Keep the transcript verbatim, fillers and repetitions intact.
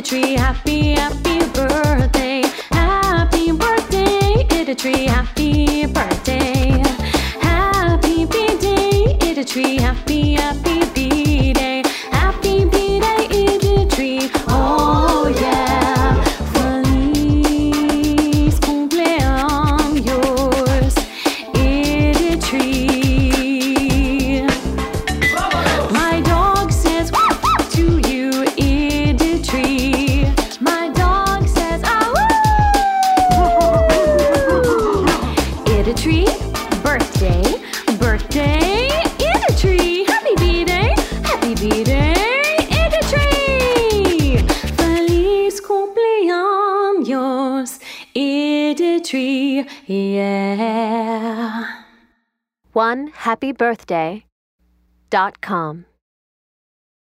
tree. Happy, happy birthday. Happy birthday, it a tree. Happy birthday. Happy B-day, it a tree. Happy, happy B-day. Happy B-day, it a tree. Oh yeah. Feliz cumpleaños, it a tree. My dog says to you, it a tree. My dog says, ah woo. It a tree, birthday, birthday, it a tree. Happy B-day, happy B-day, it a tree. Feliz cumpleaños, it a tree, yeah. one happy birthday dot com